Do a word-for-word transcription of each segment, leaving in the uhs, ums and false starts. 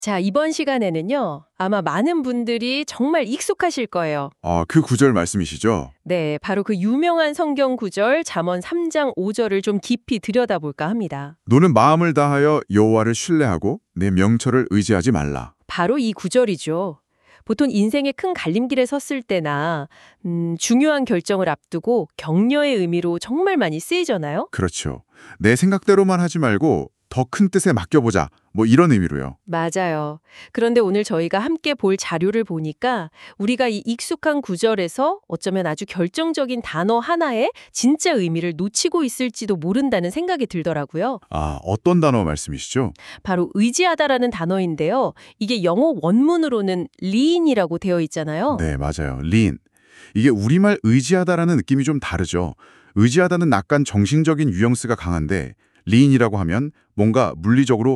자, 이번 시간에는요, 아마 많은 분들이 정말 익숙하실 거예요. 아, 그 구절 말씀이시죠? 네, 바로 그 유명한 성경 구절 잠언 삼 장 오 절을 좀 깊이 들여다볼까 합니다. 너는 마음을 다하여 여호와를 신뢰하고 내 명철을 의지하지 말라. 바로 이 구절이죠. 보통 인생의 큰 갈림길에 섰을 때나 음, 중요한 결정을 앞두고 격려의 의미로 정말 많이 쓰이잖아요. 그렇죠. 내 생각대로만 하지 말고 더 큰 뜻에 맡겨보자. 뭐 이런 의미로요. 맞아요. 그런데 오늘 저희가 함께 볼 자료를 보니까 우리가 이 익숙한 구절에서 어쩌면 아주 결정적인 단어 하나에 진짜 의미를 놓치고 있을지도 모른다는 생각이 들더라고요. 아, 어떤 단어 말씀이시죠? 바로 의지하다라는 단어인데요. 이게 영어 원문으로는 lean이라고 되어 있잖아요. 네, 맞아요. lean. 이게 우리말 의지하다라는 느낌이 좀 다르죠. 의지하다는 약간 정신적인 뉘앙스가 강한데 lean이라고 하면 뭔가 물리적으로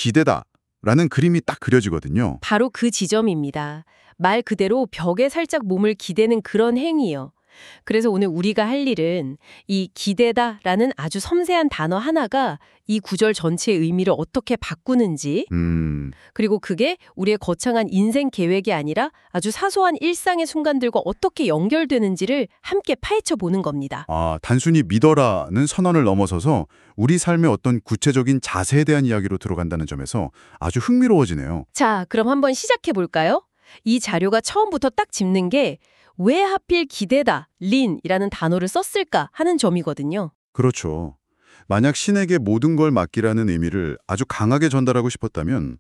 기대다라는 그림이 딱 그려지거든요. 바로 그 지점입니다. 말 그대로 벽에 살짝 몸을 기대는 그런 행위요. 그래서 오늘 우리가 할 일은 이 기대다라는 아주 섬세한 단어 하나가 이 구절 전체의 의미를 어떻게 바꾸는지, 음, 그리고 그게 우리의 거창한 인생 계획이 아니라 아주 사소한 일상의 순간들과 어떻게 연결되는지를 함께 파헤쳐 보는 겁니다. 아, 단순히 믿어라는 선언을 넘어서서 우리 삶의 어떤 구체적인 자세에 대한 이야기로 들어간다는 점에서 아주 흥미로워지네요. 자, 그럼 한번 시작해 볼까요? 이 자료가 처음부터 딱 짚는 게 왜 하필 기대다, lean이라는 단어를 썼을까 하는 점이거든요. 그렇죠. 만약 신에게 모든 걸 맡기라는 의미를 아주 강하게 전달하고 싶었다면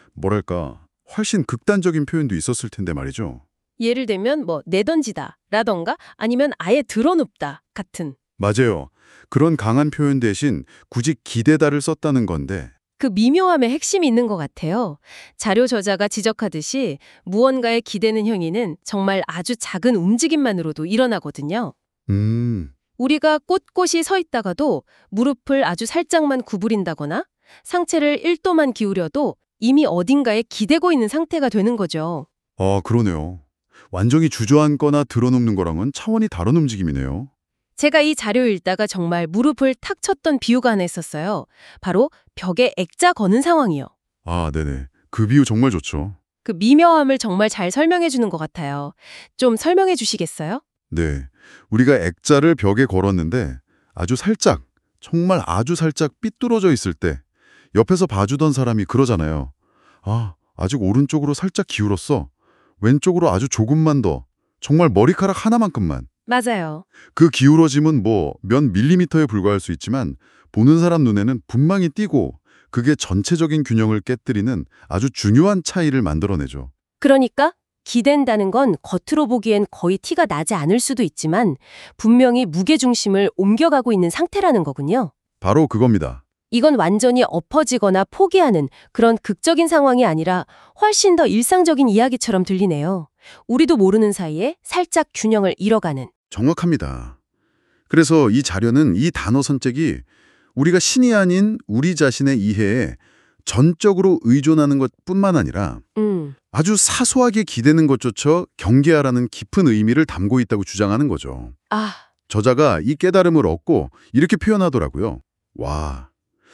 뭐랄까 훨씬 극단적인 표현도 있었을 텐데 말이죠. 예를 들면 뭐 내던지다 라던가 아니면 아예 드러눕다 같은 맞아요. 그런 강한 표현 대신 굳이 기대다를 썼다는 건데 그 미묘함의 핵심이 있는 것 같아요. 자료 저자가 지적하듯이 무언가에 기대는 행위는 정말 아주 작은 움직임만으로도 일어나거든요. 음, 우리가 꼿꼿이 서 있다가도 무릎을 아주 살짝만 구부린다거나 상체를 일 도만 기울여도 이미 어딘가에 기대고 있는 상태가 되는 거죠. 아 그러네요. 완전히 주저앉거나 드러눕는 거랑은 차원이 다른 움직임이네요. 제가 이 자료 읽다가 정말 무릎을 탁 쳤던 비유가 하나 있었어요. 바로 벽에 액자 거는 상황이요. 아, 네네. 그 비유 정말 좋죠. 그 미묘함을 정말 잘 설명해 주는 것 같아요. 좀 설명해 주시겠어요? 네. 우리가 액자를 벽에 걸었는데 아주 살짝, 정말 아주 살짝 삐뚤어져 있을 때 옆에서 봐주던 사람이 그러잖아요. 아, 아직 오른쪽으로 살짝 기울었어. 왼쪽으로 아주 조금만 더. 정말 머리카락 하나만큼만. 맞아요. 그 기울어짐은 뭐 몇 밀리미터에 불과할 수 있지만 보는 사람 눈에는 분명히 띄고 그게 전체적인 균형을 깨뜨리는 아주 중요한 차이를 만들어내죠. 그러니까 기댄다는 건 겉으로 보기엔 거의 티가 나지 않을 수도 있지만 분명히 무게중심을 옮겨가고 있는 상태라는 거군요. 바로 그겁니다. 이건 완전히 엎어지거나 포기하는 그런 극적인 상황이 아니라 훨씬 더 일상적인 이야기처럼 들리네요. 우리도 모르는 사이에 살짝 균형을 잃어가는. 정확합니다. 그래서 이 자료는 이 단어 선택이 우리가 신이 아닌 우리 자신의 이해에 전적으로 의존하는 것뿐만 아니라 음, 아주 사소하게 기대는 것조차 경계하라는 깊은 의미를 담고 있다고 주장하는 거죠. 아, 저자가 이 깨달음을 얻고 이렇게 표현하더라고요. 와,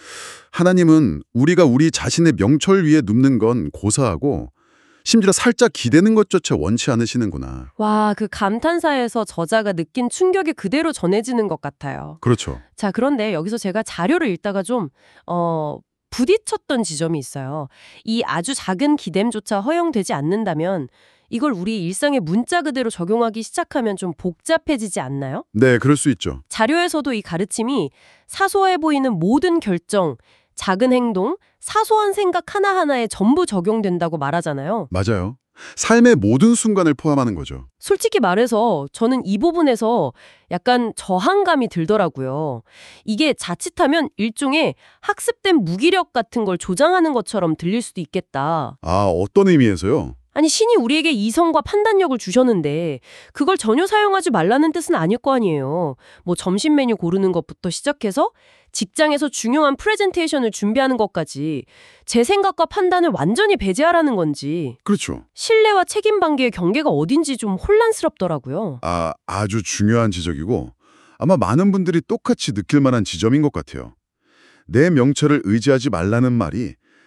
하나님은 우리가 우리 자신의 명철 위에 눕는 건 고사하고 심지어 살짝 기대는 것조차 원치 않으시는구나. 와, 그 감탄사에서 저자가 느낀 충격이 그대로 전해지는 것 같아요. 그렇죠. 자, 그런데 여기서 제가 자료를 읽다가 좀, 어, 부딪혔던 지점이 있어요. 이 아주 작은 기댐조차 허용되지 않는다면 이걸 우리 일상의 문자 그대로 적용하기 시작하면 좀 복잡해지지 않나요? 네, 그럴 수 있죠. 자료에서도 이 가르침이 사소해 보이는 모든 결정, 작은 행동, 사소한 생각 하나하나에 전부 적용된다고 말하잖아요. 맞아요. 삶의 모든 순간을 포함하는 거죠. 솔직히 말해서 저는 이 부분에서 약간 저항감이 들더라고요. 이게 자칫하면 일종의 학습된 무기력 같은 걸 조장하는 것처럼 들릴 수도 있겠다. 아, 어떤 의미에서요? 아니, 신이 우리에게 이성과 판단력을 주셨는데 그걸 전혀 사용하지 말라는 뜻은 아닐 거 아니에요. 뭐 점심 메뉴 고르는 것부터 시작해서 직장에서 중요한 프레젠테이션을 준비하는 것까지 제 생각과 판단을 완전히 배제하라는 건지 그렇죠. 신뢰와 책임 관계의 경계가 어딘지 좀 혼란스럽더라고요. 아, 아주 중요한 지적이고 아마 많은 분들이 똑같이 느낄 만한 지점인 것 같아요. 내 명철을 의지하지 말라는 말이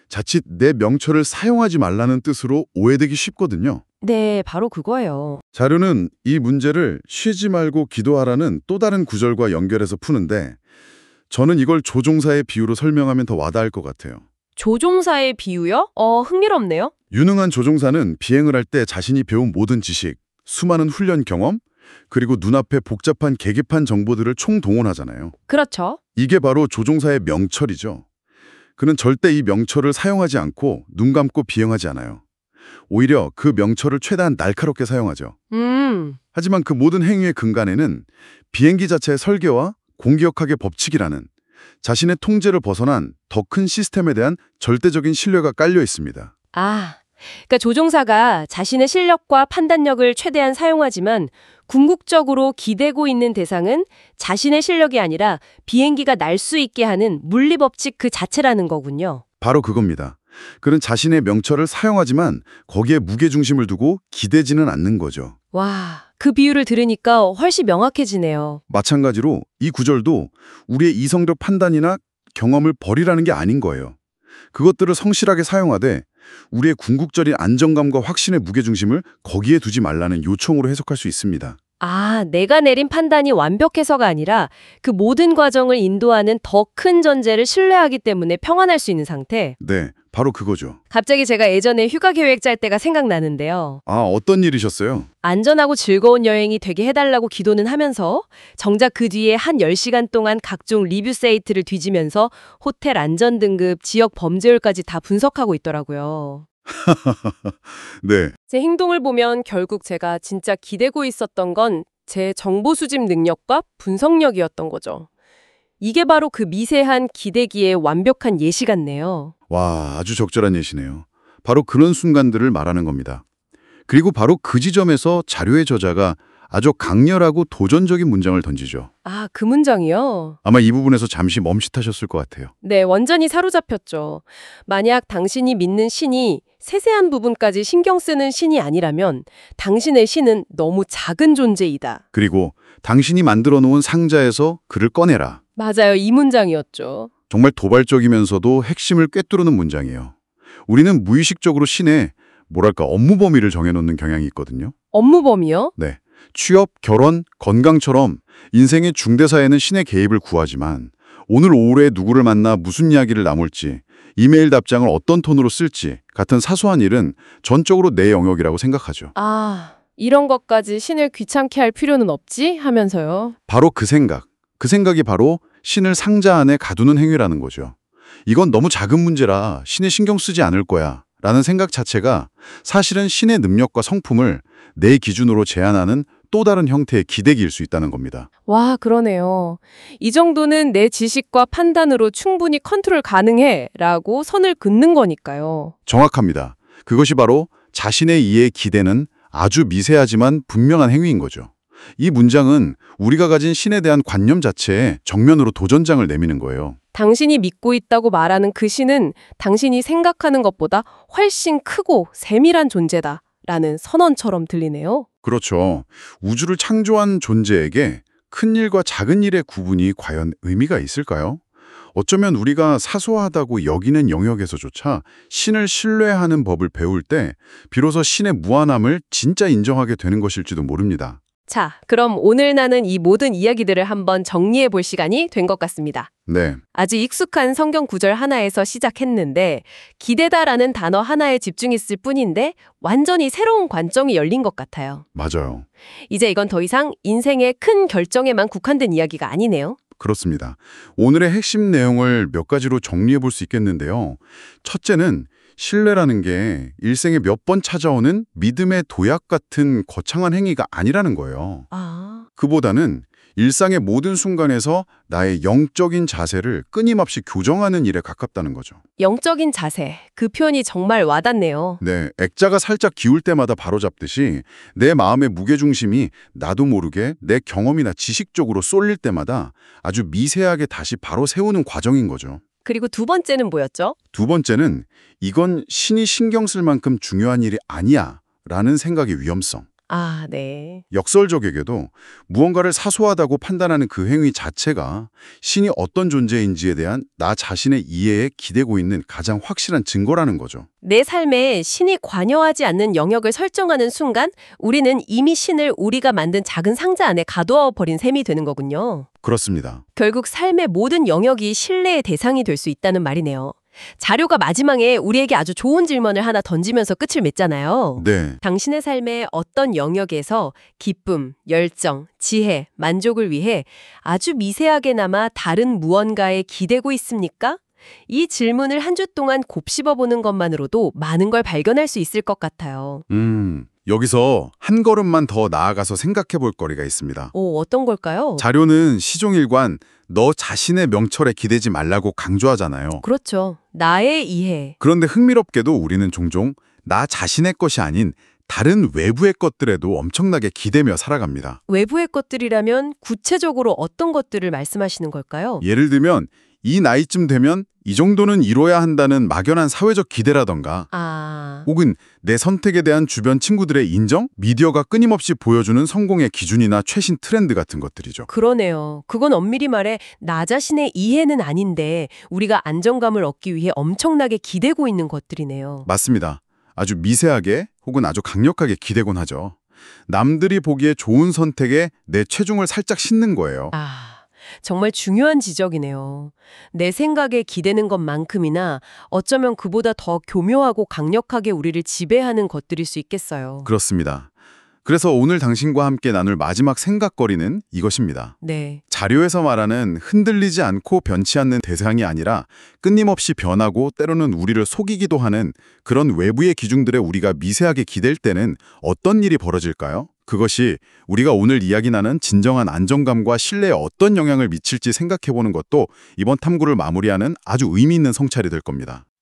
자칫 내 명철을 사용하지 말라는 뜻으로 오해되기 쉽거든요. 네, 바로 그거예요. 자료는 이 문제를 쉬지 말고 기도하라는 또 다른 구절과 연결해서 푸는데 저는 이걸 조종사의 비유로 설명하면 더 와닿을 것 같아요. 조종사의 비유요? 어, 흥미롭네요. 유능한 조종사는 비행을 할 때 자신이 배운 모든 지식, 수많은 훈련 경험, 그리고 눈앞에 복잡한 계기판 정보들을 총동원하잖아요. 그렇죠. 이게 바로 조종사의 명철이죠. 그는 절대 이 명철을 사용하지 않고 눈 감고 비행하지 않아요. 오히려 그 명철을 최대한 날카롭게 사용하죠. 음, 하지만 그 모든 행위의 근간에는 비행기 자체의 설계와 공기역학의 법칙이라는 자신의 통제를 벗어난 더 큰 시스템에 대한 절대적인 신뢰가 깔려 있습니다. 아, 그러니까 조종사가 자신의 실력과 판단력을 최대한 사용하지만 궁극적으로 기대고 있는 대상은 자신의 실력이 아니라 비행기가 날 수 있게 하는 물리법칙 그 자체라는 거군요. 바로 그겁니다. 그는 자신의 명철을 사용하지만 거기에 무게중심을 두고 기대지는 않는 거죠. 와, 그 비유를 들으니까 훨씬 명확해지네요. 마찬가지로 이 구절도 우리의 이성적 판단이나 경험을 버리라는 게 아닌 거예요. 그것들을 성실하게 사용하되 우리의 궁극적인 안정감과 확신의 무게중심을 거기에 두지 말라는 요청으로 해석할 수 있습니다. 아, 내가 내린 판단이 완벽해서가 아니라 그 모든 과정을 인도하는 더 큰 전제를 신뢰하기 때문에 평안할 수 있는 상태. 네, 바로 그거죠. 갑자기 제가 예전에 휴가 계획 짤 때가 생각나는데요. 아, 어떤 일이셨어요? 안전하고 즐거운 여행이 되게 해달라고 기도는 하면서 정작 그 뒤에 한 열 시간 동안 각종 리뷰 사이트를 뒤지면서 호텔 안전등급, 지역 범죄율까지 다 분석하고 있더라고요. 네, 제 행동을 보면 결국 제가 진짜 기대고 있었던 건 제 정보 수집 능력과 분석력이었던 거죠. 이게 바로 그 미세한 기대기의 완벽한 예시 같네요. 와, 아주 적절한 예시네요. 바로 그런 순간들을 말하는 겁니다. 그리고 바로 그 지점에서 자료의 저자가 아주 강렬하고 도전적인 문장을 던지죠. 아, 그 문장이요? 아마 이 부분에서 잠시 멈칫하셨을 것 같아요. 네, 완전히 사로잡혔죠. 만약 당신이 믿는 신이 세세한 부분까지 신경 쓰는 신이 아니라면 당신의 신은 너무 작은 존재이다. 그리고 당신이 만들어 놓은 상자에서 그를 꺼내라. 맞아요, 이 문장이었죠. 정말 도발적이면서도 핵심을 꿰뚫는 문장이에요. 우리는 무의식적으로 신의 뭐랄까 업무 범위를 정해놓는 경향이 있거든요. 업무 범위요? 네, 취업, 결혼, 건강처럼 인생의 중대사에는 신의 개입을 구하지만 오늘 오후에 누구를 만나 무슨 이야기를 나눌지, 이메일 답장을 어떤 톤으로 쓸지 같은 사소한 일은 전적으로 내 영역이라고 생각하죠. 아, 이런 것까지 신을 귀찮게 할 필요는 없지? 하면서요. 바로 그 생각, 그 생각이 바로 신을 상자 안에 가두는 행위라는 거죠. 이건 너무 작은 문제라 신에 신경 쓰지 않을 거야 라는 생각 자체가 사실은 신의 능력과 성품을 내 기준으로 제한하는 또 다른 형태의 기대기일 수 있다는 겁니다. 와, 그러네요. 이 정도는 내 지식과 판단으로 충분히 컨트롤 가능해 라고 선을 긋는 거니까요. 정확합니다. 그것이 바로 자신의 이에 기대는 아주 미세하지만 분명한 행위인 거죠. 이 문장은 우리가 가진 신에 대한 관념 자체에 정면으로 도전장을 내미는 거예요. 당신이 믿고 있다고 말하는 그 신은 당신이 생각하는 것보다 훨씬 크고 세밀한 존재다 라는 선언처럼 들리네요. 그렇죠. 우주를 창조한 존재에게 큰 일과 작은 일의 구분이 과연 의미가 있을까요? 어쩌면 우리가 사소하다고 여기는 영역에서조차 신을 신뢰하는 법을 배울 때 비로소 신의 무한함을 진짜 인정하게 되는 것일지도 모릅니다. 자, 그럼 오늘 나눈 이 모든 이야기들을 한번 정리해 볼 시간이 된 것 같습니다. 네, 아주 익숙한 성경 구절 하나에서 시작했는데 기대다라는 단어 하나에 집중했을 뿐인데 완전히 새로운 관점이 열린 것 같아요. 맞아요. 이제 이건 더 이상 인생의 큰 결정에만 국한된 이야기가 아니네요. 그렇습니다. 오늘의 핵심 내용을 몇 가지로 정리해 볼 수 있겠는데요. 첫째는 신뢰라는 게 일생에 몇 번 찾아오는 믿음의 도약 같은 거창한 행위가 아니라는 거예요. 아, 그보다는 일상의 모든 순간에서 나의 영적인 자세를 끊임없이 교정하는 일에 가깝다는 거죠. 영적인 자세, 그 표현이 정말 와닿네요. 네, 액자가 살짝 기울 때마다 바로잡듯이 내 마음의 무게중심이 나도 모르게 내 경험이나 지식 쪽으로 쏠릴 때마다 아주 미세하게 다시 바로 세우는 과정인 거죠. 그리고 두 번째는 뭐였죠? 두 번째는 이건 신이 신경 쓸 만큼 중요한 일이 아니야 라는 생각의 위험성. 아, 네. 역설적에게도 무언가를 사소하다고 판단하는 그 행위 자체가 신이 어떤 존재인지에 대한 나 자신의 이해에 기대고 있는 가장 확실한 증거라는 거죠. 내 삶에 신이 관여하지 않는 영역을 설정하는 순간 우리는 이미 신을 우리가 만든 작은 상자 안에 가두어 버린 셈이 되는 거군요. 그렇습니다. 결국 삶의 모든 영역이 신뢰의 대상이 될 수 있다는 말이네요. 자료가 마지막에 우리에게 아주 좋은 질문을 하나 던지면서 끝을 맺잖아요. 네. 당신의 삶의 어떤 영역에서 기쁨, 열정, 지혜, 만족을 위해 아주 미세하게나마 다른 무언가에 기대고 있습니까? 이 질문을 한 주 동안 곱씹어보는 것만으로도 많은 걸 발견할 수 있을 것 같아요. 음, 여기서 한 걸음만 더 나아가서 생각해 볼 거리가 있습니다. 오, 어떤 걸까요? 자료는 시종일관 너 자신의 명철에 기대지 말라고 강조하잖아요. 그렇죠. 나의 이해. 그런데 흥미롭게도 우리는 종종 나 자신의 것이 아닌 다른 외부의 것들에도 엄청나게 기대며 살아갑니다. 외부의 것들이라면 구체적으로 어떤 것들을 말씀하시는 걸까요? 예를 들면 이 나이쯤 되면 이 정도는 이뤄야 한다는 막연한 사회적 기대라던가 아, 혹은 내 선택에 대한 주변 친구들의 인정? 미디어가 끊임없이 보여주는 성공의 기준이나 최신 트렌드 같은 것들이죠. 그러네요. 그건 엄밀히 말해 나 자신의 이해는 아닌데 우리가 안정감을 얻기 위해 엄청나게 기대고 있는 것들이네요. 맞습니다. 아주 미세하게 혹은 아주 강력하게 기대곤 하죠. 남들이 보기에 좋은 선택에 내 체중을 살짝 싣는 거예요. 아, 정말 중요한 지적이네요. 내 생각에 기대는 것만큼이나 어쩌면 그보다 더 교묘하고 강력하게 우리를 지배하는 것들일 수 있겠어요. 그렇습니다. 그래서 오늘 당신과 함께 나눌 마지막 생각거리는 이것입니다. 네. 자료에서 말하는 흔들리지 않고 변치 않는 대상이 아니라 끊임없이 변하고 때로는 우리를 속이기도 하는 그런 외부의 기준들에 우리가 미세하게 기댈 때는 어떤 일이 벌어질까요? 그것이 우리가 오늘 이야기 나눈 진정한 안정감과 신뢰에 어떤 영향을 미칠지 생각해보는 것도 이번 탐구를 마무리하는 아주 의미 있는 성찰이 될 겁니다.